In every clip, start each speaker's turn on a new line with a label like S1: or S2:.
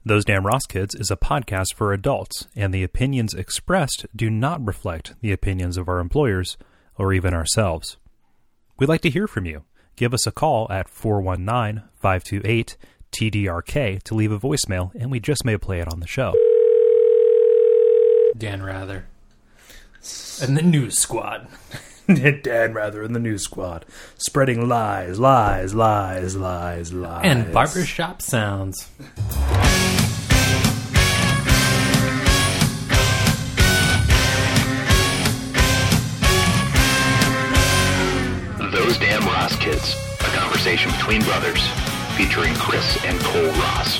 S1: Those Damn Ross Kids is a podcast for adults, and the opinions expressed do not reflect the opinions of our employers or even ourselves. We'd like to hear from you. Give us a call at 419-528-TDRK to leave a voicemail, and we just may play it on the show.
S2: Dan Rather. And the News Squad.
S1: Dan Rather and the News Squad. Spreading lies.
S2: And barbershop sounds.
S3: Those Damn Ross Kids, a conversation between brothers, featuring Chris and Cole Ross.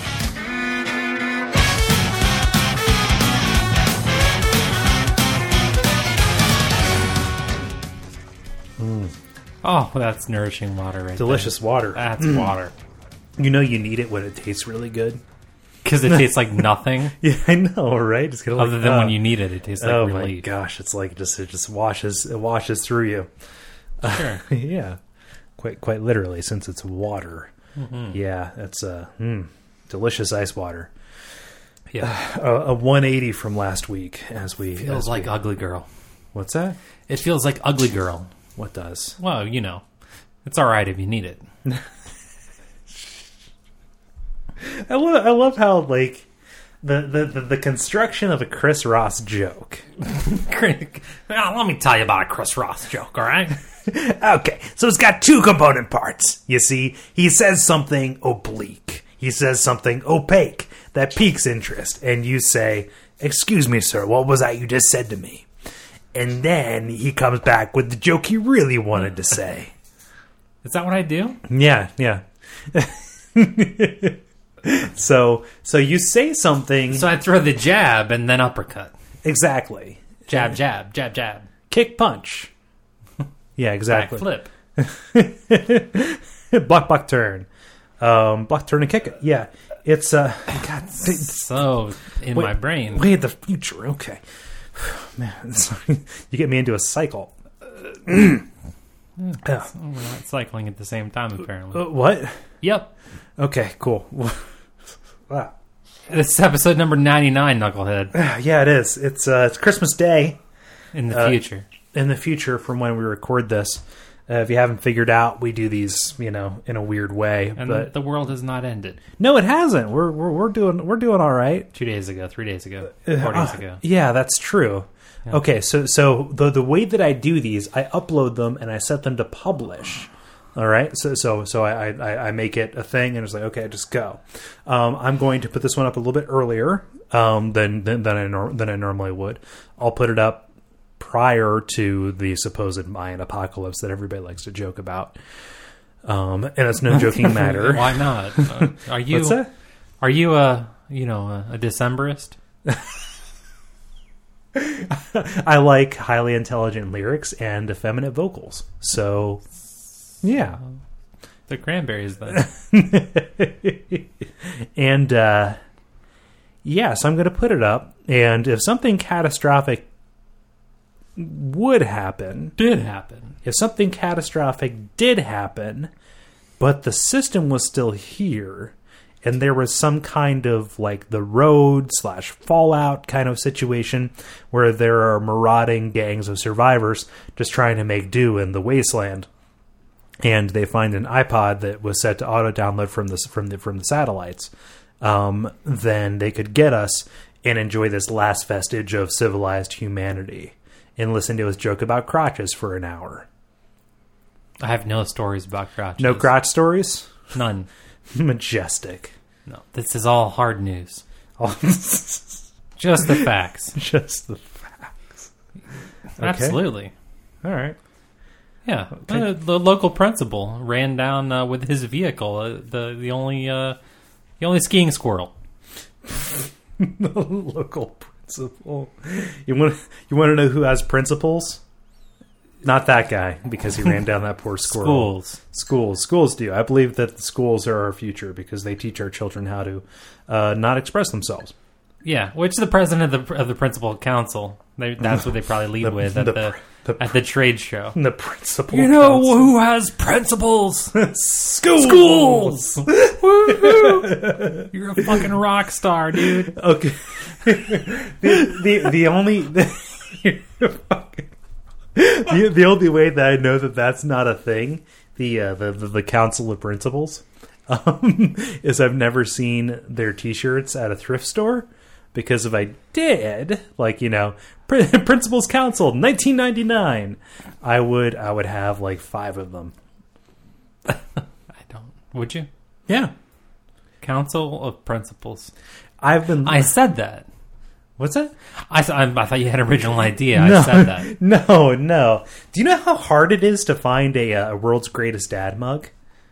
S2: Oh, that's nourishing water right
S1: Delicious
S2: there.
S1: water.
S2: That's water.
S1: You know you need it when it tastes really good.
S2: Because it tastes like nothing.
S1: Yeah, I know, right? It's gonna
S2: Other than when you need it, it tastes like
S1: oh
S2: relief.
S1: My gosh, it's like it just washes through you.
S2: Sure.
S1: Yeah, quite literally, since it's water.
S2: Mm-hmm.
S1: Yeah, it's delicious ice water.
S2: Yeah,
S1: a 180 from last week.
S2: feels like Ugly Girl.
S1: What's that?
S2: It feels like Ugly Girl.
S1: What does?
S2: Well, you know, it's all right if you need it.
S1: I love how like the construction of a Chris Ross joke.
S2: Let me tell you about a Chris Ross joke, all right?
S1: Okay, so it's got two component parts. You see, he says something oblique. He says something opaque that piques interest. And you say, "Excuse me, sir, what was that you just said to me?" And then he comes back with the joke he really wanted to say.
S2: Is that what I do?
S1: Yeah. So you say something.
S2: So I throw the jab and then uppercut.
S1: Exactly.
S2: Jab, jab, jab, jab.
S1: Kick, punch. Yeah, exactly.
S2: Back
S1: flip. Block, turn. Block, turn, and kick it. Yeah. It's, God.
S2: So, in my brain.
S1: Way in the future. Okay. Man, you get me into a cycle.
S2: We're not cycling at the same time, apparently.
S1: What?
S2: Yep.
S1: Okay, cool. Wow.
S2: This is episode number 99, Knucklehead.
S1: Yeah, it is. It's Christmas Day.
S2: In the future.
S1: In the future from when we record this. If you haven't figured out, we do these, in a weird way.
S2: And
S1: but
S2: the world has not ended.
S1: No, it hasn't. We're doing all right.
S2: 2 days ago, 3 days ago, 4 days ago.
S1: Yeah, that's true. Yeah. Okay, so the way that I do these, I upload them and I set them to publish. All right, so I make it a thing and it's like, okay, just go. I'm going to put this one up a little bit earlier than I normally would. I'll put it up prior to the supposed Mayan apocalypse that everybody likes to joke about. And it's no joking matter.
S2: Why not? Are you?
S1: What's that?
S2: Are you a Decemberist?
S1: I like highly intelligent lyrics and effeminate vocals. So, yeah.
S2: The Cranberries, then.
S1: And, so I'm going to put it up. And if something catastrophic did happen, if something catastrophic did happen, but the system was still here, and there was some kind of like the road / fallout kind of situation where there are marauding gangs of survivors just trying to make do in the wasteland, and they find an iPod that was set to auto download from the satellites, then they could get us and enjoy this last vestige of civilized humanity and listen to his joke about crotches for an hour.
S2: I have no stories about crotches.
S1: No crotch stories?
S2: None.
S1: Majestic.
S2: No, this is all hard news. Just the facts.
S1: Just the facts. Okay.
S2: Absolutely.
S1: All right.
S2: Yeah.
S1: Okay.
S2: The local principal ran down with his vehicle the only skiing squirrel.
S1: The local principal. You want to know who has principals? Not that guy, because he ran down that poor squirrel. Schools do. I believe that the schools are our future because they teach our children how to not express themselves.
S2: Yeah, which the president of the principal council That's what they probably lead with at the trade show.
S1: The principal.
S2: You know
S1: council.
S2: who has principles?
S1: Schools.
S2: Woohoo! You're a fucking rock star, dude.
S1: Okay. the only the only way that I know that that's not a thing, the council of principals, is I've never seen their T-shirts at a thrift store. Because if I did, like, you know, Principals Council 1999, I would have like 5 of them.
S2: I don't. Would you?
S1: Yeah.
S2: Council of Principals.
S1: I
S2: said that.
S1: What's that?
S2: I thought you had an original idea. I said that.
S1: No. Do you know how hard it is to find a World's Greatest Dad mug?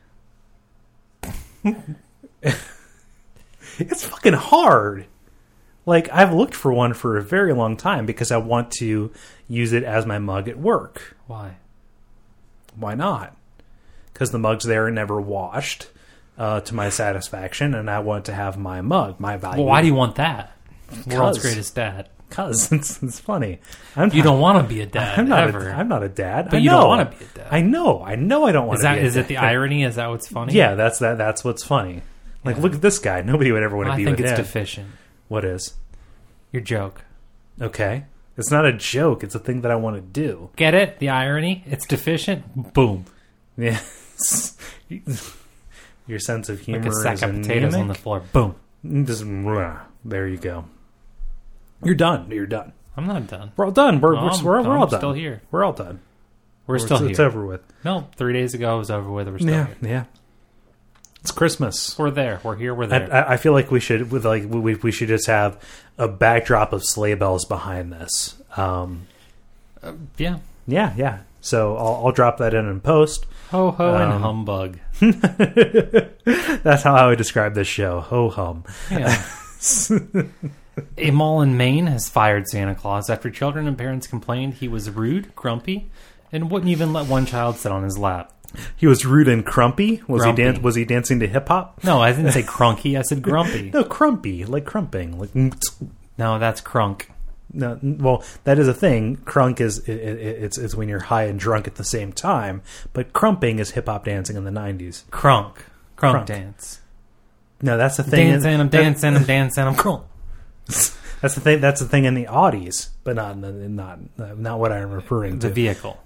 S1: It's fucking hard. Like, I've looked for one for a very long time because I want to use it as my mug at work.
S2: Why?
S1: Why not? Because the mugs there are never washed to my satisfaction, and I want to have my mug, my value.
S2: Well, why do you want that? World's Greatest Dad.
S1: Because it's funny.
S2: You don't want to be a dad.
S1: I'm not a dad.
S2: But you don't want to be a dad.
S1: I know. I don't want to be a dad.
S2: Is it the irony? Is that what's funny?
S1: Yeah, that's what's funny. Like, look at this guy. Nobody would ever want to be with him.
S2: I think it's deficient.
S1: What is?
S2: Your joke.
S1: Okay. It's not a joke. It's a thing that I want to do.
S2: Get it? The irony? It's deficient? Boom.
S1: Yes. Your sense of humor
S2: is like a sack of potatoes
S1: anemic.
S2: on the floor. Boom.
S1: Just, there you go. You're done.
S2: I'm not done.
S1: We're all done. We're all done.
S2: Still here.
S1: We're all done.
S2: We're still here.
S1: It's over with.
S2: No, 3 days ago it was over with. We're still here.
S1: Yeah. It's Christmas.
S2: We're there. We're here. We're there.
S1: I feel like we should we should just have a backdrop of sleigh bells behind this.
S2: Yeah.
S1: Yeah. So I'll drop that in post.
S2: Ho ho and humbug.
S1: That's how I would describe this show. Ho hum.
S2: Yeah. A mall in Maine has fired Santa Claus after children and parents complained he was rude, grumpy, and wouldn't even let one child sit on his lap.
S1: He was rude and crumpy.
S2: Grumpy.
S1: Was he dancing to hip hop?
S2: No, I didn't say crunky. I said grumpy.
S1: No, crumpy, like crumping, like.
S2: No, that's crunk.
S1: No, well, that is a thing. Crunk is it's when you're high and drunk at the same time. But crumping is hip hop dancing in the 90s.
S2: Crunk dance.
S1: No, that's the thing.
S2: I'm dancing, I'm crunk.
S1: That's the thing. That's the thing in the Audis, but not what I'm referring to.
S2: The vehicle.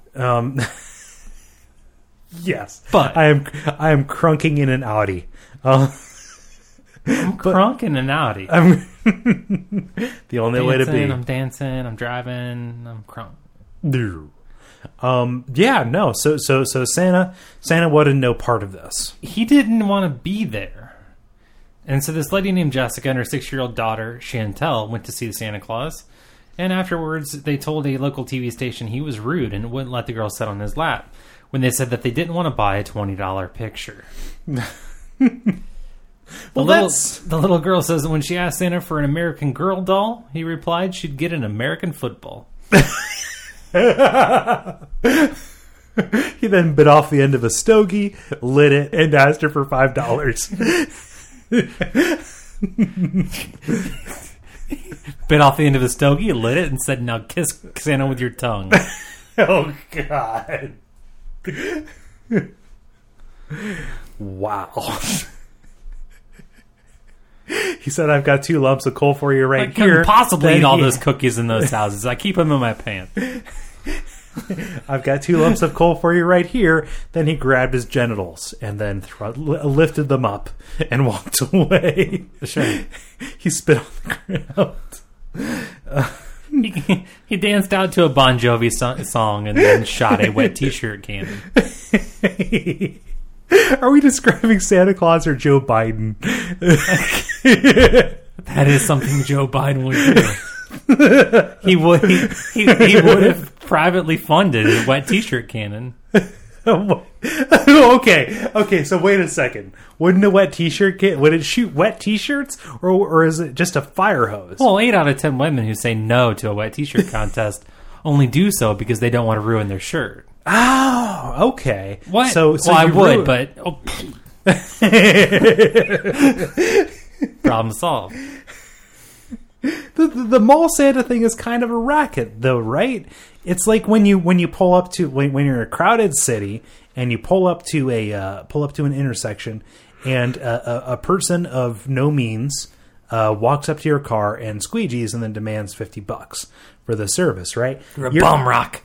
S1: Yes,
S2: but
S1: I am crunking in an Audi.
S2: I'm crunking an Audi.
S1: The only way to be.
S2: I'm dancing. I'm driving. I'm crunk.
S1: Yeah, no. So Santa wanted no part of this.
S2: He didn't want to be there, and so this lady named Jessica and her 6-year-old daughter Chantel went to see Santa Claus. And afterwards, they told a local TV station he was rude and wouldn't let the girl sit on his lap. When they said that they didn't want to buy a $20 picture. The little girl says that when she asked Santa for an American Girl doll, he replied she'd get an American football.
S1: He then bit off the end of a stogie, lit it, and asked her for $5.
S2: Bit off the end of a stogie, lit it, and said, "Now kiss Santa with your tongue."
S1: Oh, God. Wow. He said, "I've got 2 lumps of coal for you right here." I couldn't
S2: possibly eat all those cookies in those houses. I keep them in my pants.
S1: "I've got 2 lumps of coal for you right here." Then he grabbed his genitals and then lifted them up and walked away.
S2: Sure.
S1: He spit on the ground.
S2: He danced out to a Bon Jovi song and then shot a wet T-shirt cannon.
S1: Are we describing Santa Claus or Joe Biden?
S2: That is something Joe Biden would do. He would have privately funded a wet T-shirt cannon.
S1: Okay. So wait a second. Wouldn't a wet T-shirt would it shoot wet T-shirts, or is it just a fire hose?
S2: Well, 8 out of 10 women who say no to a wet T-shirt contest only do so because they don't want to ruin their shirt.
S1: Oh, okay.
S2: What?
S1: So
S2: I would, but problem solved.
S1: The mall Santa thing is kind of a racket, though, right? It's like when you pull up to when you're in a crowded city and you pull up to an intersection, and a person of no means walks up to your car and squeegees and then demands $50 for the service, right?
S2: You're bum rock.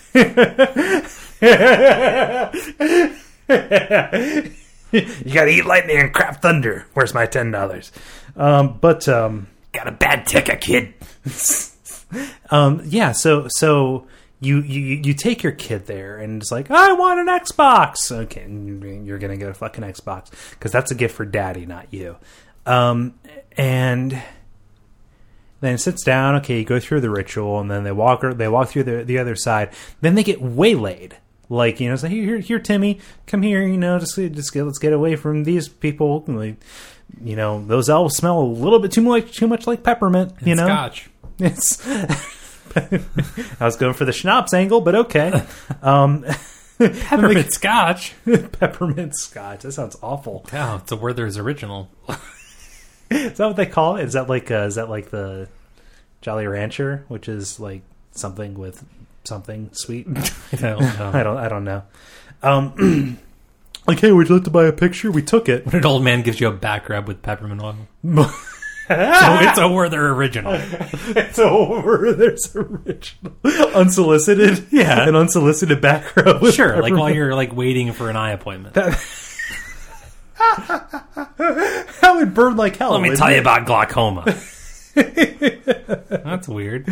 S1: You gotta eat lightning and crap thunder. Where's my $10?
S2: Got a bad ticket, kid.
S1: Yeah. So you take your kid there and it's like, I want an Xbox. Okay, you're gonna get a fucking Xbox because that's a gift for daddy, not you. And then it sits down. Okay, you go through the ritual, and then they walk through the other side. Then they get waylaid. Like, you know, say, here, Timmy, come here. You know, let's get away from these people. Like, you know, those elves smell a little bit too much like peppermint. You know,
S2: Scotch.
S1: It's. I was going for the schnapps angle, but okay.
S2: Peppermint scotch.
S1: Peppermint scotch. That sounds awful.
S2: Oh, it's a Werther's original.
S1: Is that what they call it? Is that like the Jolly Rancher, which is like something with something sweet?
S2: I don't know.
S1: I don't know. Like, hey, would you like to buy a picture? We took it.
S2: When an old man gives you a back rub with peppermint oil. So it's a Werther original.
S1: It's a Werther's original. Unsolicited?
S2: Yeah.
S1: An unsolicited back rub with
S2: Sure, like
S1: peppermint.
S2: while you're like waiting for an eye appointment.
S1: That would burn like hell.
S2: Let me tell you about glaucoma. That's weird.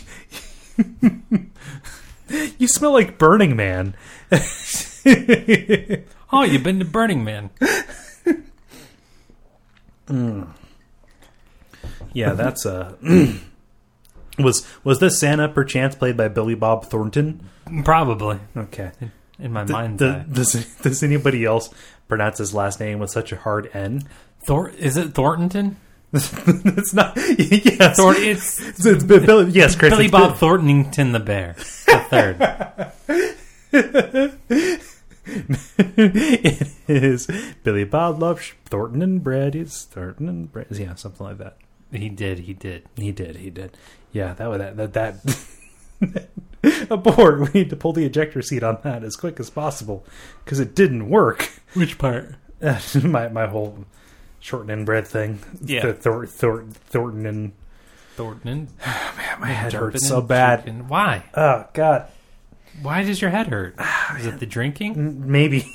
S1: You smell like Burning Man.
S2: Oh, you've been to Burning Man.
S1: Yeah, that's Was this Santa perchance played by Billy Bob Thornton?
S2: Probably.
S1: Okay.
S2: In my mind's eye.
S1: Does anybody else pronounce his last name with such a hard N?
S2: Is it Thornton?
S1: It's not. Yes, it's Billy. Yes, Chris.
S2: Billy Bob Thorntonington the Bear, the third.
S1: It is Billy Bob loves Thornton and bread. It's Thornton and bread. Yeah, something like that.
S2: He did.
S1: Yeah, that. Abort. We need to pull the ejector seat on that as quick as possible because it didn't work.
S2: Which part?
S1: my whole shorten and bread thing.
S2: Yeah.
S1: Thornton and
S2: Thornton.
S1: Man, my head hurts so bad.
S2: Chicken. Why?
S1: Oh God.
S2: Why does your head hurt? Is it the drinking?
S1: Maybe.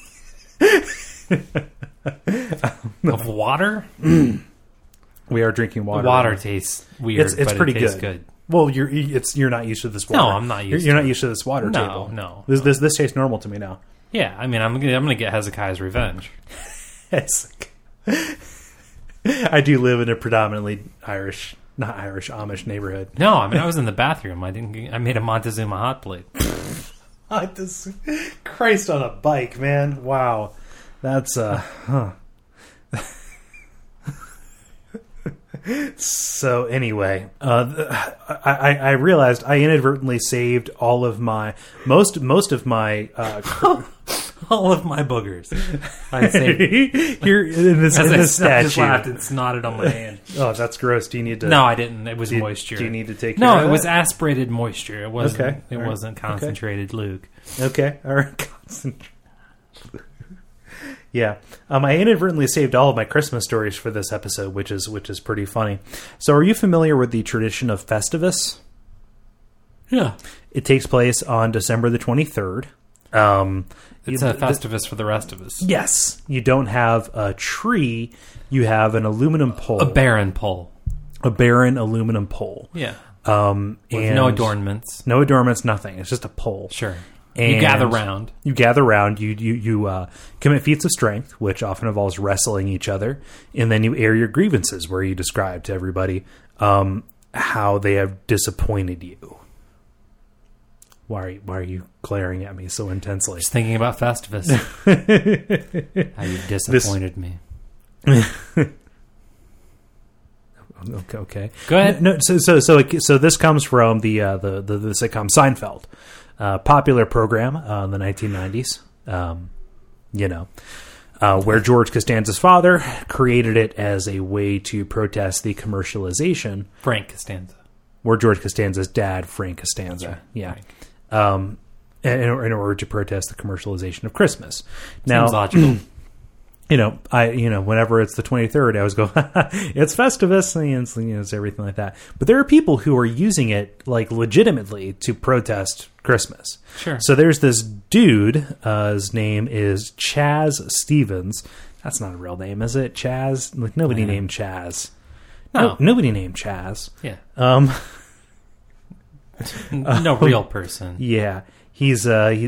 S2: Of water?
S1: We are drinking water.
S2: The water tastes weird.
S1: It's
S2: but
S1: pretty
S2: it tastes
S1: good. Well, you're not used to this water.
S2: No, I'm not used.
S1: You're
S2: to
S1: not
S2: it.
S1: used to this water
S2: No,
S1: table.
S2: no.
S1: This tastes normal to me now.
S2: Yeah, I mean, I'm gonna get Hezekiah's revenge.
S1: I do live in a predominantly Amish neighborhood.
S2: No, I mean, I was in the bathroom. I made a Montezuma hot plate.
S1: Christ on a bike, man! Wow, that's So anyway, I realized I inadvertently saved all of my most of my
S2: All of my boogers. I saved
S1: here in this
S2: I
S1: statue.
S2: just laughed and snotted on my hand.
S1: Oh, that's gross. Do you need to?
S2: No, I didn't. It was moisture.
S1: Do you need to take?
S2: No,
S1: care of
S2: it was
S1: that?
S2: aspirated moisture. It wasn't.
S1: Okay.
S2: It
S1: All right.
S2: wasn't concentrated Luke.
S1: Okay, all right. Concentrate. Yeah, I inadvertently saved all of my Christmas stories for this episode, which is pretty funny. So, are you familiar with the tradition of Festivus?
S2: Yeah,
S1: It takes place on December the 23rd.
S2: it's a Festivus for the rest of us.
S1: Yes, you don't have a tree; you have an aluminum pole,
S2: A barren pole.
S1: a barren aluminum pole.
S2: Yeah,
S1: And
S2: with no adornments.
S1: no adornments, nothing. It's just a pole.
S2: Sure.
S1: And
S2: You gather round.
S1: You gather round. You commit feats of strength, which often involves wrestling each other, and then you air your grievances, where you describe to everybody how they have disappointed you. Why are you glaring at me so intensely?
S2: Just thinking about Festivus. How you disappointed me.
S1: Okay.
S2: Go ahead.
S1: No, so this comes from the sitcom Seinfeld, popular program in the 1990s. where George Costanza's father created it as a way to protest the commercialization.
S2: Frank Costanza.
S1: Where George Costanza's dad, Frank Costanza. Yeah. In order to protest the commercialization of Christmas. Now,
S2: Seems logical.
S1: Whenever it's the 23rd, I always go, it's Festivus, and it's everything like that. But there are people who are using it like legitimately to protest Christmas.
S2: Sure.
S1: So there's this dude. His name is Chaz Stevens. That's not a real name, is it? Chaz? Like nobody named Chaz.
S2: No.
S1: Nobody named Chaz.
S2: Yeah. No real person.
S1: Yeah. He is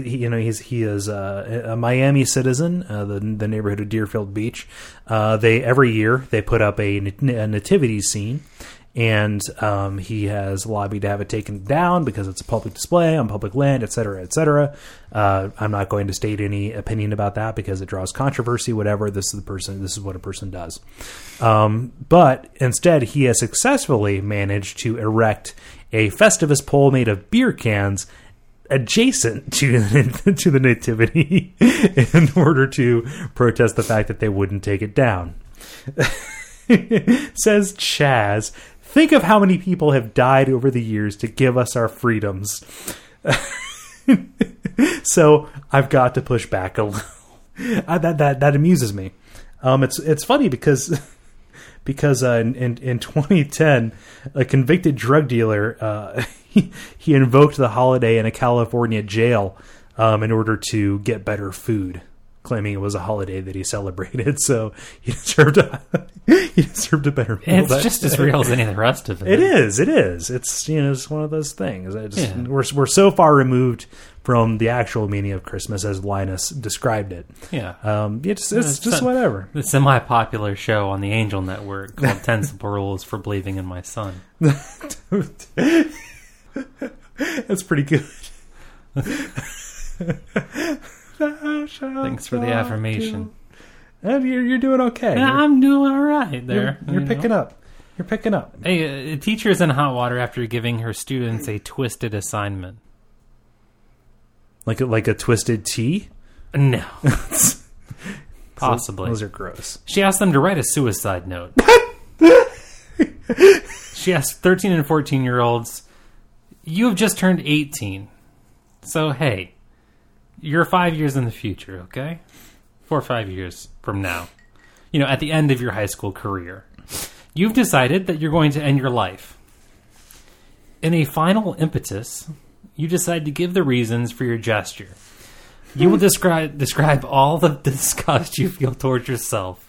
S1: a Miami citizen, the neighborhood of Deerfield Beach. Every year they put up a nativity scene, and he has lobbied to have it taken down because it's a public display on public land, etc., etc. I'm not going to state any opinion about that because it draws controversy. Whatever. This is what a person does. But instead, he has successfully managed to erect a Festivus pole made of beer cans adjacent to the nativity in order to protest the fact that they wouldn't take it down. Says Chaz, think of how many people have died over the years to give us our freedoms. So I've got to push back a little. That amuses me. It's funny because in 2010, a convicted drug dealer he invoked the holiday in a California jail in order to get better food, claiming it was a holiday that he celebrated. So he deserved a better meal.
S2: It's just as real as any of the rest of it.
S1: It is. It's it's one of those things. We're so far removed from the actual meaning of Christmas as Linus described it.
S2: Yeah.
S1: It's just whatever.
S2: The semi-popular show on the Angel Network called 10 Simple Rules for Believing in My Son.
S1: That's pretty good.
S2: Thanks for the affirmation.
S1: You're doing okay.
S2: Yeah, I'm doing all right there.
S1: You're picking up. You're picking up.
S2: Hey, a teacher is in hot water after giving her students a twisted assignment.
S1: Like a twisted tea?
S2: No. Possibly.
S1: Those are gross.
S2: She asked them to write a suicide note. She asked 13 and 14-year-olds, you have just turned 18. So, hey, you're 5 years in the future, okay? 4 or 5 years from now. At the end of your high school career. You've decided that you're going to end your life. In a final impetus, you decide to give the reasons for your gesture. You will describe all the disgust you feel towards yourself.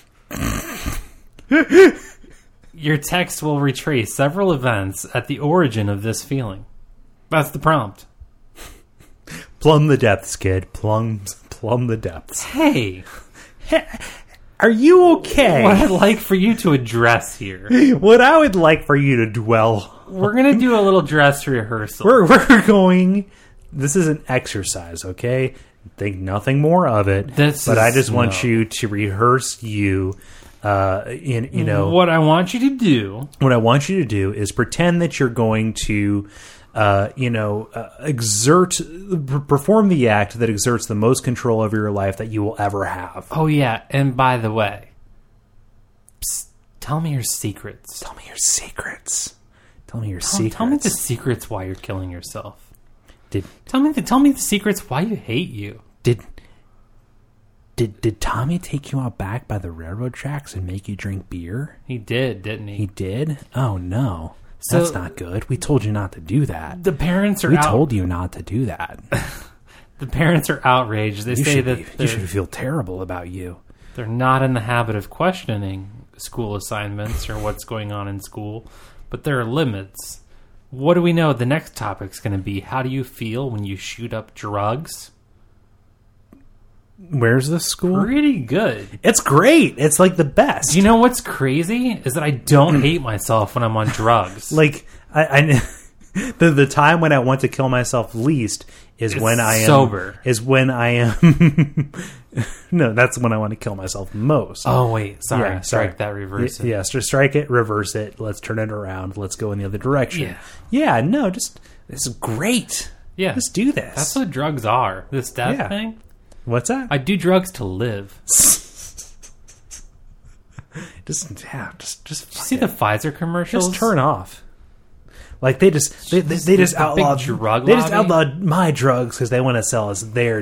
S2: Your text will retrace several events at the origin of this feeling. That's the prompt.
S1: Plumb the depths, kid. Plumb the depths.
S2: Hey,
S1: are you okay?
S2: What I'd like for you to address here.
S1: What I would like for you to dwell.
S2: We're going to do a little dress rehearsal.
S1: We're going. This is an exercise, okay? Think nothing more of it. I just want you to rehearse you. What I want you to do. What I want you to do is pretend that you're going to, perform the act that exerts the most control over your life that you will ever have.
S2: Oh yeah, and by the way, tell me your secrets.
S1: Tell me your secrets. Tell me
S2: the secrets why you're killing yourself. Tell me the secrets why you hate you.
S1: Did Tommy take you out back by the railroad tracks and make you drink beer?
S2: He did, didn't he?
S1: He did? Oh, no. That's not good. We told you not to do that.
S2: The parents are
S1: We told you not to do that.
S2: The parents are outraged. They say that
S1: you should feel terrible about you.
S2: They're not in the habit of questioning school assignments or what's going on in school, but there are limits. What do we know? The next topic's going to be, how do you feel when you shoot up drugs?
S1: Where's this school?
S2: Pretty good.
S1: It's great. It's like the best.
S2: You know what's crazy is that I don't hate myself when I'm on drugs.
S1: Like the time when I want to kill myself least is when I am
S2: sober.
S1: Is when I am. No, that's when I want to kill myself most.
S2: Oh wait, sorry.
S1: Yeah,
S2: strike that, reverse it.
S1: Yes, just strike it, reverse it. Let's turn it around. Let's go in the other direction.
S2: Yeah.
S1: No, this is great.
S2: Yeah,
S1: let's do this.
S2: That's what drugs are. This death thing.
S1: What's that?
S2: I do drugs to live.
S1: Just
S2: Did you
S1: fuck
S2: see
S1: it.
S2: the Pfizer commercials?
S1: Just turn off. Like they just outlawed
S2: big drug
S1: they just
S2: lobby?
S1: outlawed my drugs because they want to sell us their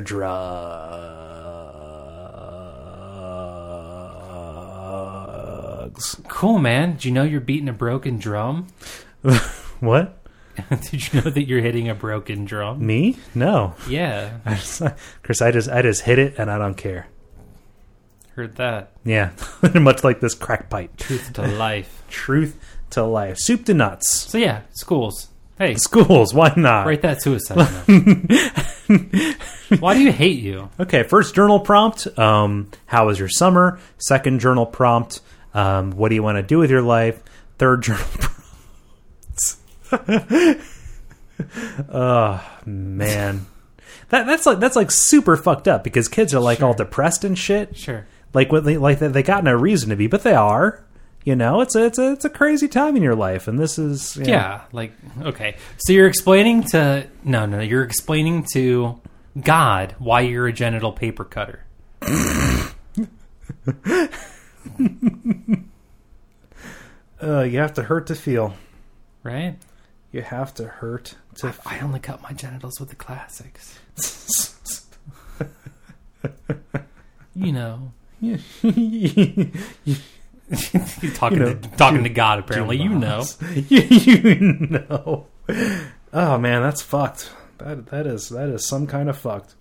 S1: drugs.
S2: Cool, man. Did you know you're beating a broken drum?
S1: What?
S2: Did you know that you're hitting a broken drum?
S1: Me? No.
S2: Yeah,
S1: Chris, I just hit it and I don't care.
S2: heard that.
S1: Yeah, much like this crack pipe.
S2: Truth to life.
S1: Truth to life. Soup to nuts.
S2: So yeah, schools. Hey,
S1: Schools, why not?
S2: write that suicide note. Why do you hate you?
S1: Okay, first journal prompt. How was your summer? Second journal prompt. What do you want to do with your life? Third journal prompt. Oh man, that's like super fucked up because kids are like all depressed and shit.
S2: Sure.
S1: Like what they got no reason to be, but they are. You know, it's a crazy time in your life, and this is
S2: Yeah, like, okay. So you're explaining to... No, you're explaining to God why you're a genital paper cutter.
S1: You have to hurt to feel.
S2: Right?
S1: You have to hurt to.
S2: I only cut my genitals with the classics. You know. You're talking to God, apparently. You know.
S1: You know. Oh man, that's fucked. That is some kind of fucked.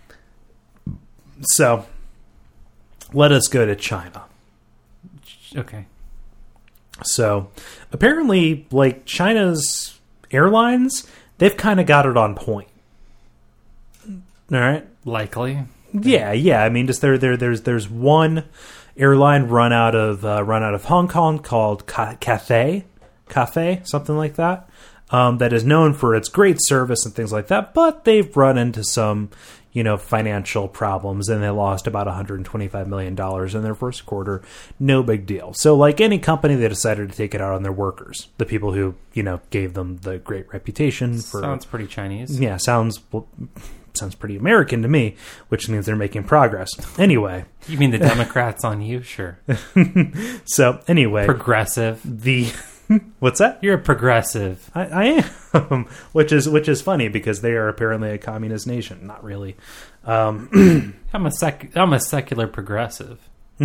S1: So, let us go to China.
S2: Okay.
S1: So, apparently, like China's airlines, they've kind of got it on point. All right.
S2: Likely.
S1: Yeah. I mean, just there's one airline run out of Hong Kong called Cathay, something like that. That is known for its great service and things like that, but they've run into some, financial problems, and they lost about $125 million in their first quarter. No big deal. So, like any company, they decided to take it out on their workers, the people who, gave them the great reputation.
S2: Sounds pretty Chinese.
S1: Yeah, sounds pretty American to me, which means they're making progress. Anyway.
S2: You mean the Democrats on you? Sure.
S1: So, anyway.
S2: Progressive.
S1: What's that?
S2: You're a progressive.
S1: I am, which is funny because they are apparently a communist nation. Not really.
S2: I'm a secular progressive.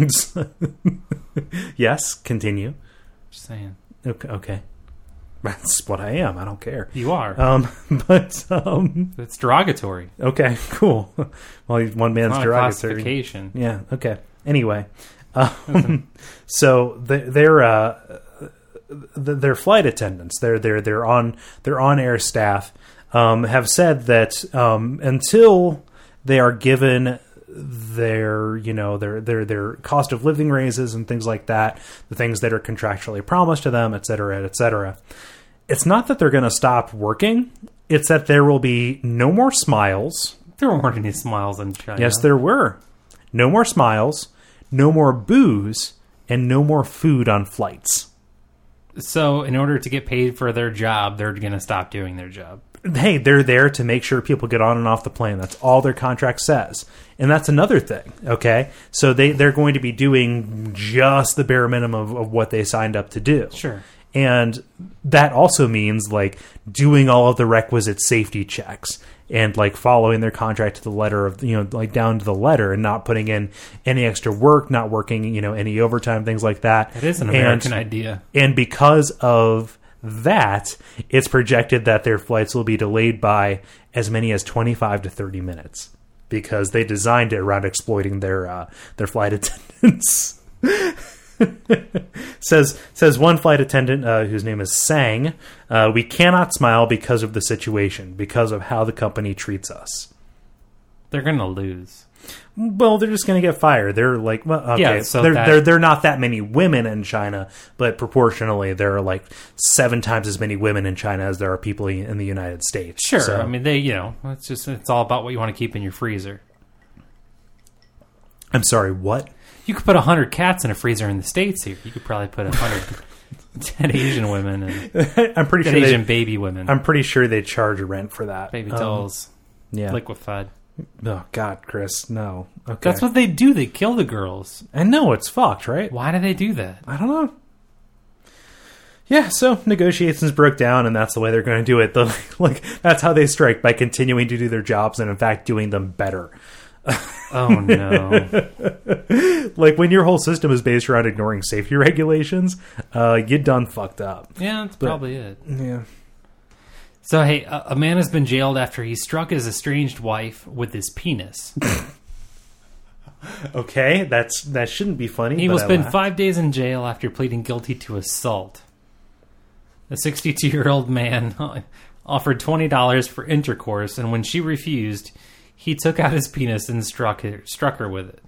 S1: Yes, continue.
S2: Just saying.
S1: Okay. That's what I am. I don't care.
S2: You are.
S1: But
S2: it's derogatory.
S1: Okay, cool. Well, one man's derogatory.
S2: Classification.
S1: Yeah. Okay. Anyway, so their flight attendants, their on air staff, have said that until they are given their cost of living raises and things like that, the things that are contractually promised to them, et cetera, it's not that they're going to stop working. It's that there will be no more smiles.
S2: There weren't any smiles in China.
S1: Yes, there were. No more smiles, no more booze, and no more food on flights.
S2: So in order to get paid for their job, they're going to stop doing their job.
S1: Hey, they're there to make sure people get on and off the plane. That's all their contract says. And that's another thing, okay? So they're going to be doing just the bare minimum of what they signed up to do.
S2: Sure.
S1: And that also means, like, doing all of the requisite safety checks and, like, following their contract to the letter of, like, down to the letter and not putting in any extra work, not working, any overtime, things like that.
S2: It is an American idea.
S1: And because of that, it's projected that their flights will be delayed by as many as 25 to 30 minutes because they designed it around exploiting their flight attendants. Says one flight attendant whose name is Sang, we cannot smile because of the situation, because of how the company treats us.
S2: They're going to lose.
S1: Well, they're just going to get fired. They're like, well, okay,
S2: yeah, so
S1: they're not that many women in China, but proportionally, there are like 7 times as many women in China as there are people in the United States.
S2: Sure,
S1: So,
S2: I mean it's all about what you want to keep in your freezer.
S1: I'm sorry, what?
S2: You could put 100 cats in a freezer in the States here. You could probably put 100 dead Asian women and
S1: I'm pretty
S2: dead
S1: sure
S2: Asian baby women.
S1: I'm pretty sure they charge a rent for that.
S2: Baby dolls.
S1: Yeah.
S2: Liquefied.
S1: Oh, God, Chris, no. Okay.
S2: That's what they do. They kill the girls.
S1: And no, it's fucked, right?
S2: Why do they do that?
S1: I don't know. Yeah, so negotiations broke down, and that's the way they're going to do it. That's how they strike, by continuing to do their jobs and, in fact, doing them better.
S2: Oh, no.
S1: Like, when your whole system is based around ignoring safety regulations, you done fucked up.
S2: Yeah, that's probably it.
S1: Yeah.
S2: So, hey, a man has been jailed after he struck his estranged wife with his penis.
S1: Okay, that shouldn't be funny.
S2: He
S1: but
S2: will
S1: I
S2: spend
S1: laugh.
S2: 5 days in jail after pleading guilty to assault. A 62-year-old man offered $20 for intercourse, and when she refused, he took out his penis and struck her with it.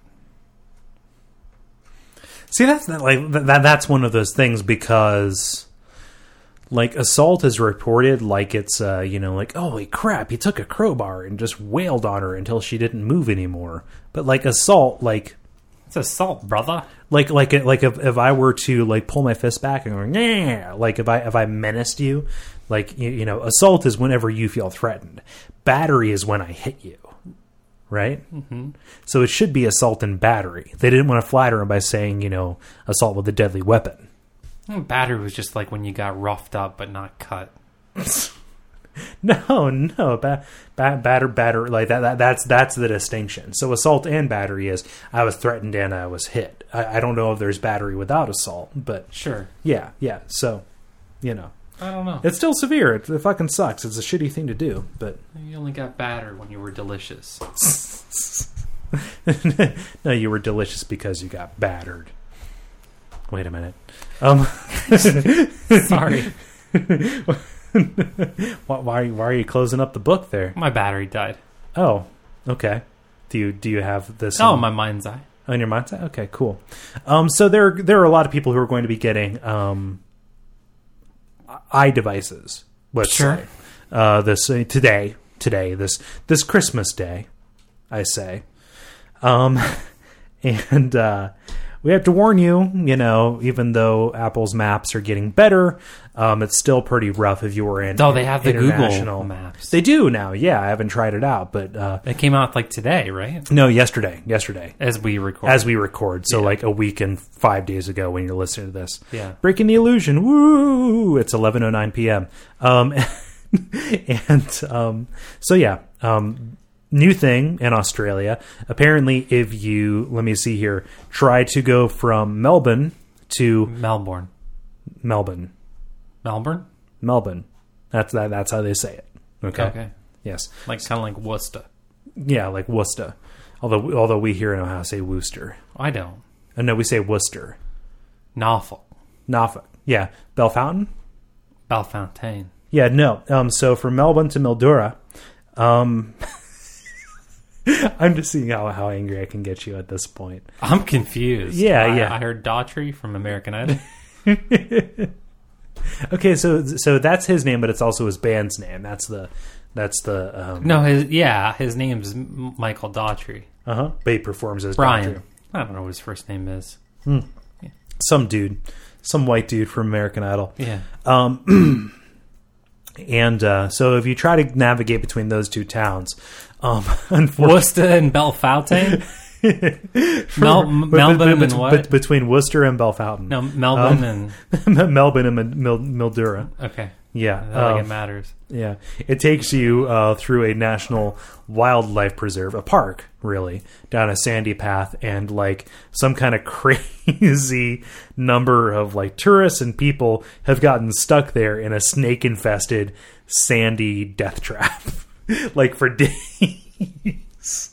S1: See, that's one of those things, because like assault is reported like it's like, holy crap, he took a crowbar and just wailed on her until she didn't move anymore. But like assault, like
S2: It's assault, brother.
S1: like if I were to like pull my fist back and go, yeah, like if I menaced you, like assault is whenever you feel threatened. Battery is when I hit you. Right? Mm-hmm. So it should be assault and battery. They didn't want to flatter him by saying, assault with a deadly weapon.
S2: Battery was just like when you got roughed up but not cut.
S1: No, batter, like that's the distinction. So assault and battery is I was threatened and I was hit. I don't know if there's battery without assault, but
S2: Sure.
S1: yeah. So,
S2: I don't know.
S1: it's still severe. It fucking sucks. It's a shitty thing to do, but
S2: You only got battered when you were delicious.
S1: no, you were delicious because you got battered. Wait a minute.
S2: Sorry.
S1: Why are you closing up the book there?
S2: My battery died.
S1: Oh, okay. Do you have this?
S2: Oh, my mind's eye.
S1: On your mindset? Okay, cool. So there are a lot of people who are going to be getting eye devices. Let's
S2: Sure.
S1: say today, this Christmas day, I say, and we have to warn you. Even though Apple's maps are getting better, it's still pretty rough if you were in.
S2: Oh, they have the Google
S1: international
S2: Maps.
S1: They do now. Yeah, I haven't tried it out, but
S2: It came out like today, right?
S1: no, yesterday.
S2: As we record.
S1: So
S2: Yeah.
S1: like a week and 5 days ago when you're listening to this.
S2: Yeah.
S1: Breaking the illusion. Woo! It's 11:09 p.m. So yeah, new thing in Australia. Apparently, if you, let me see here, try to go from Melbourne to
S2: Melbourne.
S1: Melbourne. That's how they say it. Okay. Yes.
S2: Kind of like Worcester.
S1: Yeah, like Worcester. Although we here know how to say Worcester.
S2: I don't.
S1: No, we say Worcester.
S2: Norfolk.
S1: Yeah. Bellefontaine?
S2: Bellefontaine.
S1: Yeah, no. So from Melbourne to Mildura, I'm just seeing how angry I can get you at this point.
S2: I'm confused.
S1: Yeah.
S2: I heard Daughtry from American Idol.
S1: Okay, so that's his name, but it's also his band's name. That's the
S2: No, his name's Michael Daughtry.
S1: but he performs as
S2: Brian.
S1: Dr.
S2: I don't know what his first name is.
S1: Some white dude from American Idol.
S2: Yeah.
S1: And so if you try to navigate between those two towns, unfortunately,
S2: Worcester and Bellefontaine? Melbourne and what?
S1: Between Worcester and Bellefontaine.
S2: No, Melbourne and...
S1: Melbourne and Mildura.
S2: Okay.
S1: Yeah.
S2: Not like it matters.
S1: Yeah. It takes you through a national wildlife preserve, a park, really, down a sandy path, and like some kind of crazy number of like tourists and people have gotten stuck there in a snake-infested sandy death trap, like for days.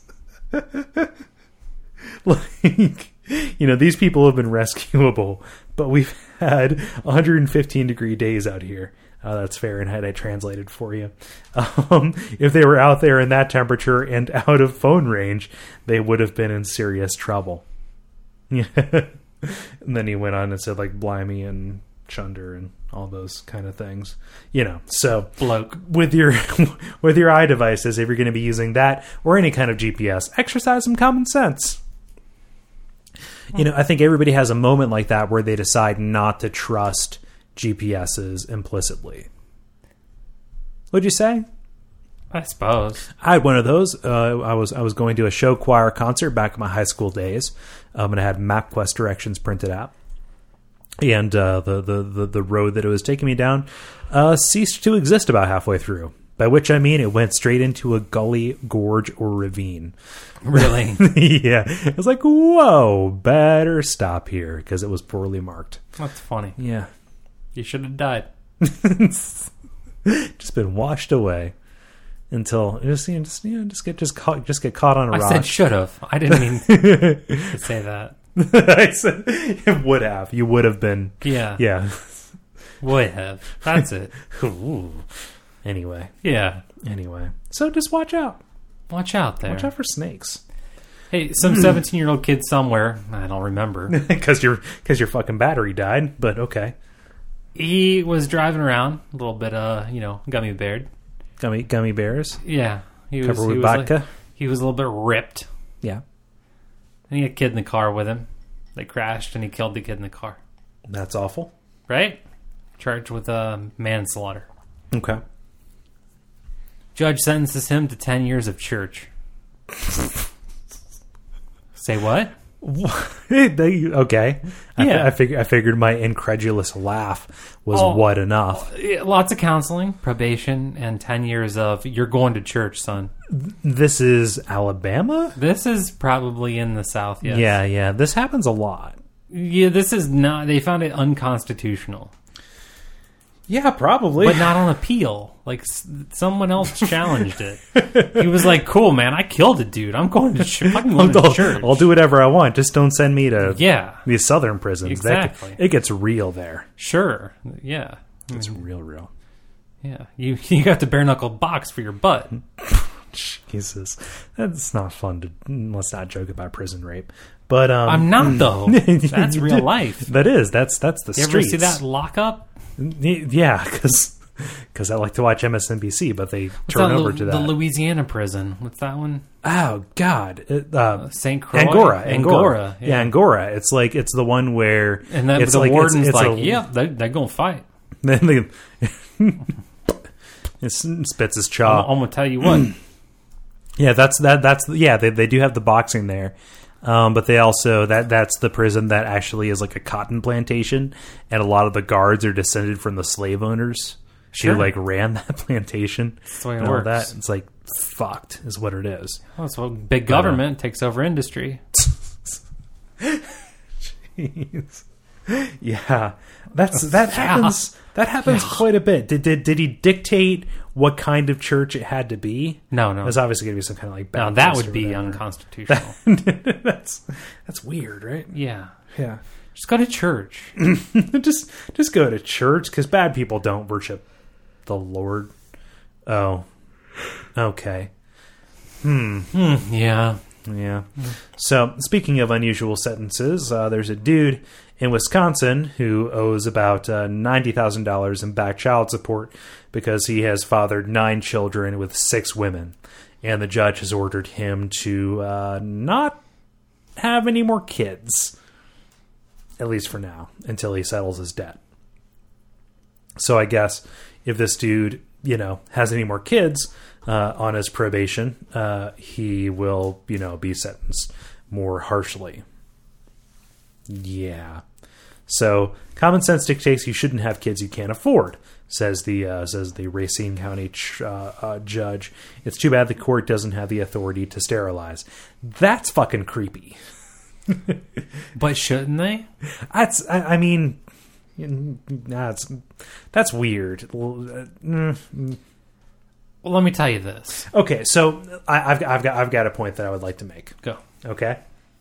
S1: Like, these people have been rescuable, but we've had 115-degree days out here. That's Fahrenheit, I translated for you. If they were out there in that temperature and out of phone range, they would have been in serious trouble. Yeah. And then he went on and said, like, blimey and chunder and all those kind of things. So
S2: Bloke.
S1: with your eye devices, if you're going to be using that or any kind of GPS, exercise some common sense. I think everybody has a moment like that where they decide not to trust GPSs implicitly. What'd you say?
S2: I suppose.
S1: I had one of those. I was going to a show choir concert back in my high school days, and I had MapQuest directions printed out. And the road that it was taking me down ceased to exist about halfway through. By which I mean it went straight into a gully, gorge, or ravine.
S2: Really?
S1: Yeah. It was like, whoa, better stop here, because it was poorly marked.
S2: That's funny.
S1: Yeah.
S2: You should have died.
S1: Just been washed away until just get caught on a rock.
S2: I said should have. I didn't mean to say that.
S1: I said it would have. You would have been.
S2: Yeah.
S1: Yeah.
S2: Would have. That's it.
S1: Ooh. Anyway.
S2: Yeah.
S1: Anyway. So just watch out.
S2: Watch out there.
S1: Watch out for snakes.
S2: Hey, some 17-year-old kid somewhere, I don't remember.
S1: Because your fucking battery died, but okay.
S2: He was driving around, a little bit, gummy beared.
S1: Gummy bears.
S2: Yeah.
S1: Covered with vodka.
S2: He was a little bit ripped.
S1: Yeah.
S2: And he had a kid in the car with him. They crashed and he killed the kid in the car.
S1: That's awful.
S2: Right? Charged with manslaughter.
S1: Okay.
S2: Judge sentences him to 10 years of church. Say what?
S1: Okay.
S2: Yeah.
S1: I figured my incredulous laugh was what enough.
S2: Lots of counseling, probation, and 10 years of you're going to church, son.
S1: This is Alabama?
S2: This is probably in the South, yes.
S1: Yeah. This happens a lot.
S2: Yeah, this is not... They found it unconstitutional.
S1: Yeah, probably.
S2: But not on appeal. Like, someone else challenged it. He was like, cool, man, I killed a dude. I'm going to church.
S1: I'll do whatever I want. Just don't send me to these southern prisons.
S2: Exactly.
S1: It gets real there.
S2: Sure. Yeah.
S1: It's real.
S2: Yeah. You got the bare-knuckle box for your butt.
S1: Jesus. That's not fun to... Let's not joke about prison rape. But
S2: I'm not, though. That's real life.
S1: That is. That's the streets.
S2: You ever see that Lockup?
S1: Yeah, because I like to watch MSNBC, but they turn over to that.
S2: The Louisiana prison. What's that one?
S1: Oh God,
S2: St. Croix,
S1: Angora. Yeah, Angora. It's the one where
S2: and then the warden's they're gonna fight.
S1: Then it spits his jaw.
S2: I'm gonna tell you what.
S1: Yeah, that's They do have the boxing there. But they also that's the prison that actually is like a cotton plantation, and a lot of the guards are descended from the slave owners who ran that plantation.
S2: That's the way it works.
S1: That it's like fucked is what it is.
S2: Well, so big government takes over industry.
S1: Jeez. Yeah, that happens. That happens quite a bit. Did he dictate what kind of church it had to be?
S2: No.
S1: There's obviously going to be some kind of like
S2: Baptist. No, that would be unconstitutional.
S1: That's weird, right?
S2: Yeah.
S1: Just
S2: go to church.
S1: just go to church, because bad people don't worship the Lord. Oh, okay.
S2: Yeah.
S1: So, speaking of unusual sentences, there's a dude in Wisconsin who owes about $90,000 in back child support because he has fathered 9 children with 6 women. And the judge has ordered him to not have any more kids, at least for now, until he settles his debt. So I guess if this dude, has any more kids on his probation, he will, be sentenced more harshly. Yeah. So common sense dictates you shouldn't have kids you can't afford, says the Racine County judge. It's too bad the court doesn't have the authority to sterilize. That's fucking creepy.
S2: But shouldn't they?
S1: That's weird.
S2: Well, let me tell you this.
S1: Okay, so I've got a point that I would like to make.
S2: Go.
S1: Okay.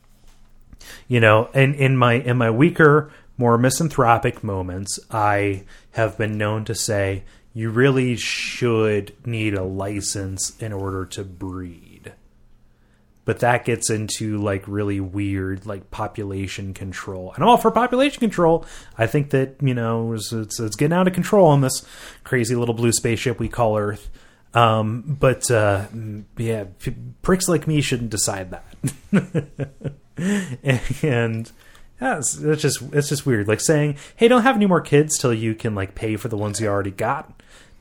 S1: In my weaker, more misanthropic moments, I have been known to say you really should need a license in order to breed. But that gets into like really weird like population control. And I'm all for population control. I think that, it's getting out of control on this crazy little blue spaceship we call Earth. But pricks like me shouldn't decide that. And it's just weird. Like saying, hey, don't have any more kids till you can like pay for the ones you already got.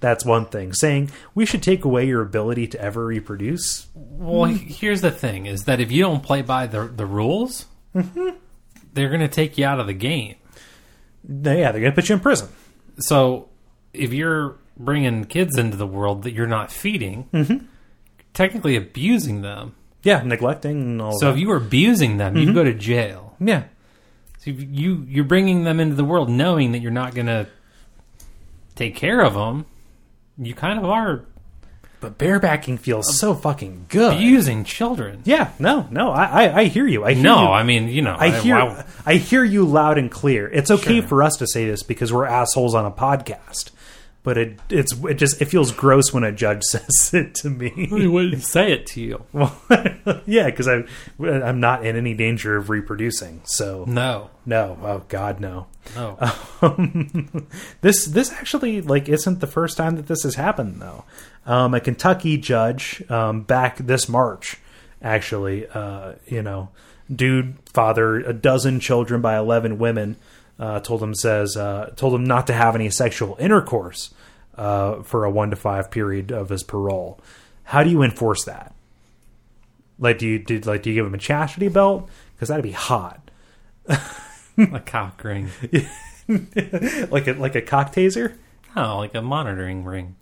S1: that's one thing. Saying we should take away your ability to ever reproduce.
S2: Well, here's the thing: is that if you don't play by the rules, they're going to take you out of the game.
S1: Yeah, they're going to put you in prison.
S2: So if you're bringing kids into the world that you're not feeding, technically abusing them.
S1: Yeah, neglecting and all
S2: So
S1: that.
S2: if you were abusing them, you go to jail.
S1: Yeah.
S2: So if you're bringing them into the world knowing that you're not going to take care of them. You kind of are
S1: But barebacking feels so fucking good.
S2: abusing children.
S1: Yeah, no, I hear you. I hear you.
S2: I mean,
S1: I hear you loud and clear. It's okay for us to say this because we're assholes on a podcast. But it feels gross when a judge says it to me.
S2: He wouldn't say it to you.
S1: Well, yeah, because I'm not in any danger of reproducing. So
S2: No.
S1: oh God, no.
S2: No.
S1: This actually isn't the first time that this has happened though. A Kentucky judge back this March actually, dude fathered a dozen children by 11 women. Told him not to have any sexual intercourse for a 1 to 5 period of his parole. How do you enforce that? Do you give him a chastity belt? Because that'd be hot.
S2: A cock ring.
S1: like a cock taser?
S2: Oh, like a monitoring ring.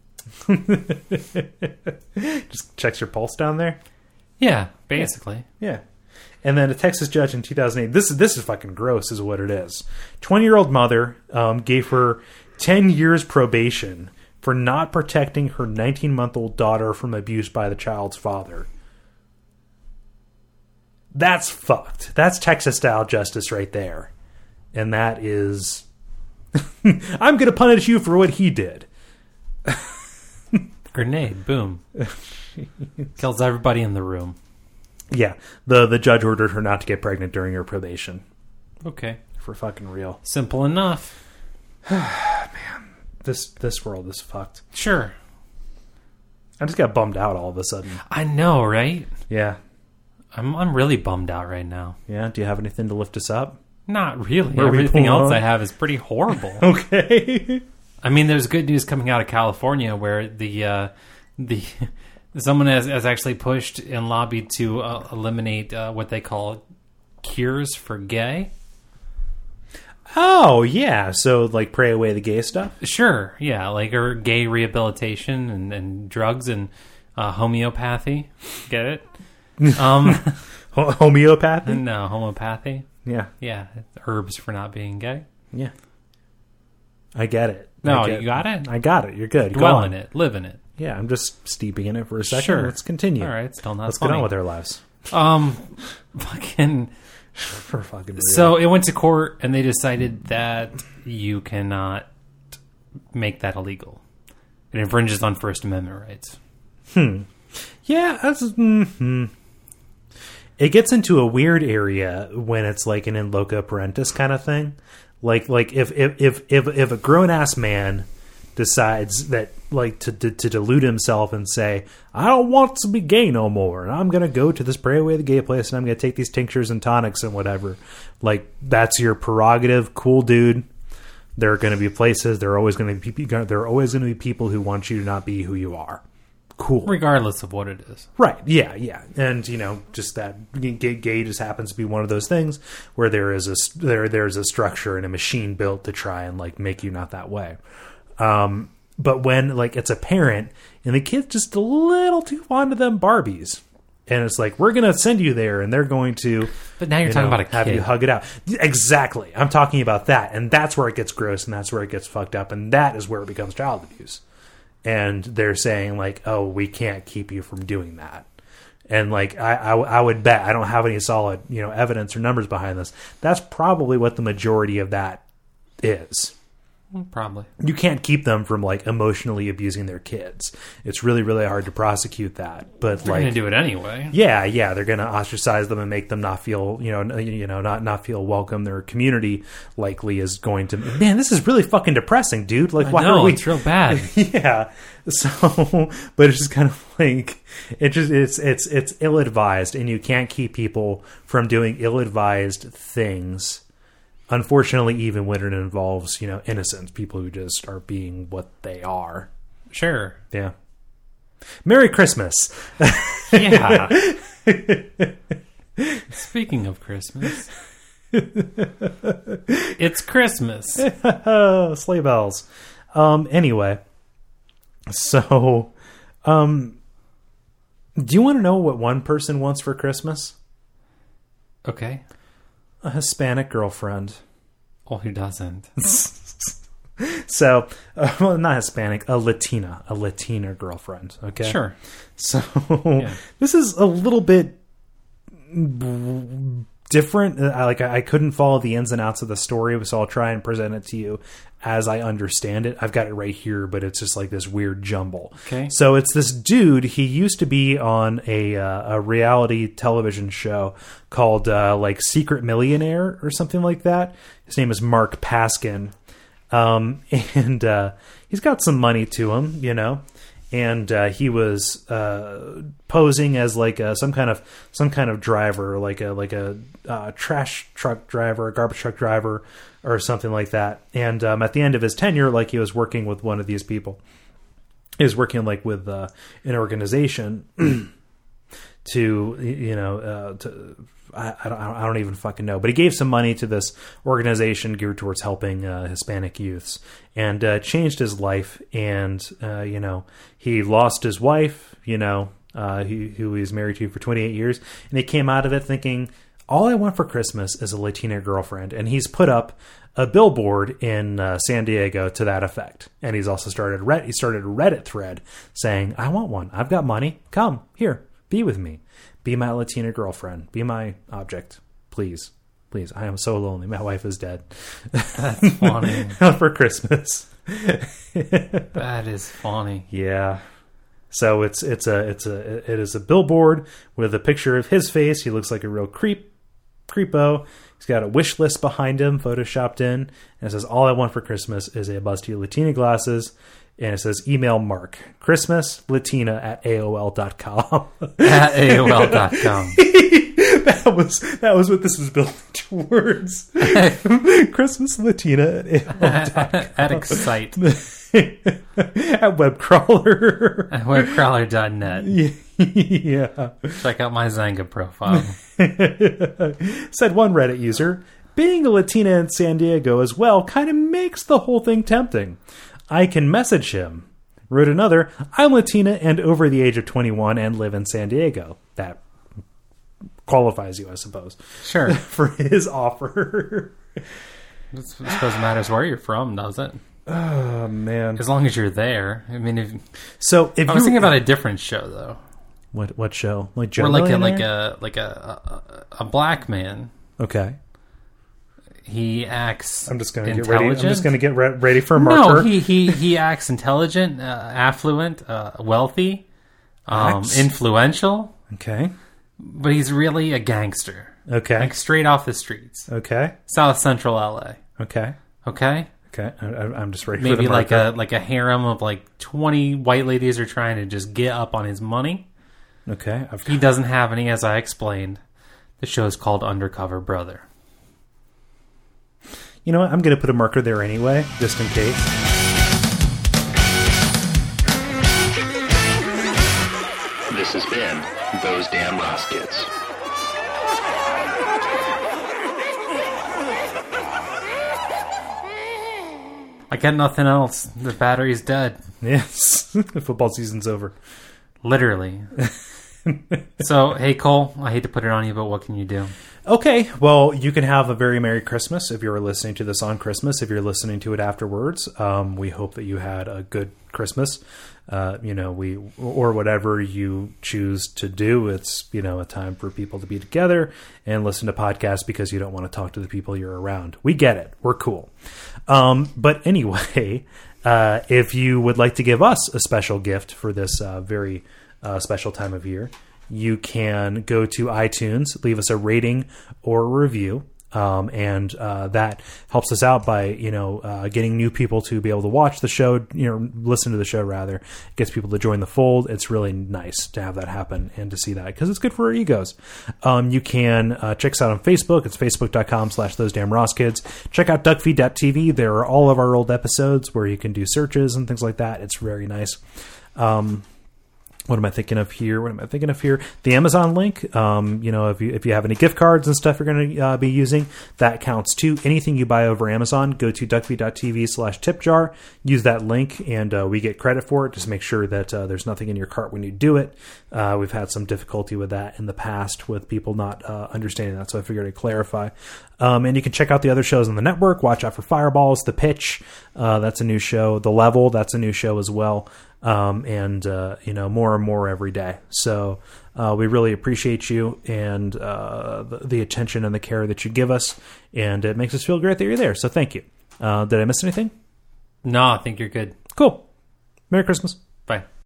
S1: Just checks your pulse down there.
S2: Yeah, basically.
S1: Yeah. And then a Texas judge in 2008. This is fucking gross, is what it is. 20-year-old mother gave her 10 years probation for not protecting her 19-month-old daughter from abuse by the child's father. That's fucked. That's Texas-style justice right there. And that is... I'm going to punish you for what he did.
S2: Grenade. Boom. Kills everybody in the room.
S1: Yeah, the judge ordered her not to get pregnant during her probation.
S2: Okay.
S1: For fucking real.
S2: Simple enough.
S1: This world is fucked.
S2: Sure.
S1: I just got bummed out all of a sudden.
S2: I know, right?
S1: Yeah.
S2: I'm really bummed out right now.
S1: Yeah, do you have anything to lift us up?
S2: Not really.
S1: Where are we
S2: Everything
S1: pulling
S2: else
S1: on?
S2: I have is pretty horrible.
S1: Okay.
S2: I mean, there's good news coming out of California where the someone has actually pushed and lobbied to eliminate what they call cures for gay.
S1: Oh, yeah. So, pray away the gay stuff?
S2: Sure, yeah, or gay rehabilitation and drugs and homeopathy. Get it?
S1: Homeopathy?
S2: No, homeopathy.
S1: Yeah.
S2: Yeah, herbs for not being gay.
S1: Yeah. I get it.
S2: No, you got it?
S1: I got it. You're good.
S2: Dwell in it. Live in it.
S1: Yeah, I'm just steeping in it for a second.
S2: Sure.
S1: Let's continue.
S2: All right, still not
S1: Let's
S2: funny.
S1: get on with our lives.
S2: Fucking...
S1: For fucking real.
S2: So it went to court, and they decided that you cannot make that illegal. It infringes on First Amendment rights.
S1: Yeah, it gets into a weird area when it's like an in loco parentis kind of thing. Like if a grown ass man decides that to delude himself and say, I don't want to be gay no more, and I'm gonna go to this pray away the gay place and I'm gonna take these tinctures and tonics and whatever. That's your prerogative, cool dude. There are gonna be places. There are always gonna be people who want you to not be who you are. Cool.
S2: Regardless of what it is.
S1: Right. Yeah. And just that gay just happens to be one of those things where there's a structure and a machine built to try and make you not that way. But when it's a parent and the kid's just a little too fond of them Barbies, and it's we're going to send you there and they're going to,
S2: But now you're talking about a kid.
S1: have you hug it out. Exactly. I'm talking about that. And that's where it gets gross and that's where it gets fucked up. And that is where it becomes child abuse. And they're saying oh, we can't keep you from doing that. And I would bet, I don't have any solid, evidence or numbers behind this. That's probably what the majority of that is.
S2: Probably.
S1: You can't keep them from emotionally abusing their kids. It's really, really hard to prosecute that. But
S2: They're going to do it anyway.
S1: Yeah, they're going to ostracize them and make them not feel, not feel welcome. Their community likely is going to. Man, this is really fucking depressing, dude. Why are we?
S2: It's real bad.
S1: Yeah. So, but it's just kind of it's ill-advised, and you can't keep people from doing ill-advised things. Unfortunately, even when it involves, innocent people who just are being what they are.
S2: Sure.
S1: Yeah. Merry Christmas.
S2: Yeah. Speaking of Christmas, it's Christmas.
S1: Sleigh bells. Anyway, so, do you want to know what one person wants for Christmas?
S2: Okay.
S1: A Hispanic girlfriend.
S2: Well, who doesn't?
S1: So, well, not Hispanic, a Latina girlfriend. Okay.
S2: Sure.
S1: So,
S2: Yeah.
S1: this is a little bit different. I couldn't follow the ins and outs of the story, so I'll try and present it to you as I understand it. I've got it right here, but it's just like this weird jumble.
S2: Okay.
S1: So it's this dude. He used to be on a reality television show called like Secret Millionaire or something like that. His name is Mark Paskin. And he's got some money to him, you know, and he was posing as like some kind of driver, like a trash truck driver, a garbage truck driver, or something like that. And at the end of his tenure, like he was working with one of these people. He was working like with an organization to, you know, I don't even fucking know, but he gave some money to this organization geared towards helping Hispanic youths, and changed his life. And you know, he lost his wife, you know, who he was married to for 28 years, and he came out of it thinking, all I want for Christmas is a Latina girlfriend. And he's put up a billboard in San Diego to that effect. And he's also started a Reddit thread saying, I want one. I've got money. Come here, be with me. Be my Latina girlfriend. Be my object. Please. Please. I am so lonely. My wife is dead.
S2: That's funny.
S1: For Christmas.
S2: That is funny.
S1: Yeah. So it is a billboard with a picture of his face. He looks like a real creepo. He's got a wish list behind him, photoshopped in, and it says, all I want for Christmas is a Busty Latina glasses. And it says, email Mark, ChristmasLatina@AOL.com.
S2: At AOL.com.
S1: That was what this was built towards. ChristmasLatina@AOL.com.
S2: At Excite.
S1: At WebCrawler.
S2: At webcrawler.net.
S1: Yeah.
S2: Check out my Zanga profile.
S1: Said one Reddit user, being a Latina in San Diego as well kind of makes the whole thing tempting. I can message him. Wrote another, I'm Latina and over the age of 21 and live in San Diego. That qualifies you, I suppose.
S2: Sure.
S1: For his offer.
S2: I suppose it matters where you're from, does it?
S1: Oh, man.
S2: As long as you're there. I mean, if
S1: I
S2: was thinking about a different show, though.
S1: What show? Like Joe
S2: Or like
S1: Millionaire?
S2: a black man.
S1: Okay.
S2: He acts
S1: I'm just going to
S2: intelligent.
S1: get ready. I'm just going to get ready for a marker.
S2: No, he acts intelligent, affluent, wealthy, influential.
S1: Okay.
S2: But he's really a gangster.
S1: Okay.
S2: Like straight off the streets.
S1: Okay.
S2: South Central LA.
S1: Okay.
S2: Okay?
S1: Okay. I'm just ready for
S2: Maybe
S1: the marker.
S2: like a harem of like 20 white ladies are trying to just get up on his money.
S1: Okay.
S2: He doesn't have any, as I explained. The show is called Undercover Brother.
S1: You know what? I'm going to put a marker there anyway, just in case.
S3: This has been Those Damn Ross Kids.
S2: I got nothing else. The battery's dead.
S1: Yes. The football season's over.
S2: Literally. So, hey, Cole, I hate to put it on you, but what can you do?
S1: Okay, well, you can have a very Merry Christmas if you're listening to this on Christmas. If you're listening to it afterwards, we hope that you had a good Christmas. Or whatever you choose to do. It's, a time for people to be together and listen to podcasts because you don't want to talk to the people you're around. We get it. We're cool. But anyway, if you would like to give us a special gift for this very special time of year, you can go to iTunes, leave us a rating or a review. And that helps us out by, getting new people to be able to watch the show, listen to the show rather. It gets people to join the fold. It's really nice to have that happen and to see that because it's good for our egos. You can check us out on Facebook. It's facebook.com/thosedamnrosskids. Check out duckfeed.tv. There are all of our old episodes where you can do searches and things like that. It's very nice. What am I thinking of here? The Amazon link. If you have any gift cards and stuff you're going to be using, that counts too. Anything you buy over Amazon, go to duckfeed.tv/tipjar. Use that link, and we get credit for it. Just make sure that there's nothing in your cart when you do it. We've had some difficulty with that in the past with people not understanding that, so I figured I'd clarify. And you can check out the other shows on the network. Watch out for Fireballs, The Pitch. That's a new show. The Level, that's a new show as well. More and more every day. So we really appreciate you and the attention and the care that you give us, and it makes us feel great that you're there. So thank you. Did I miss anything?
S2: No, I think you're good.
S1: Cool. Merry Christmas.
S2: Bye.